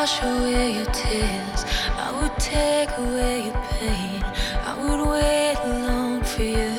wash away your tears. I would take away your pain. I would wait alone for you.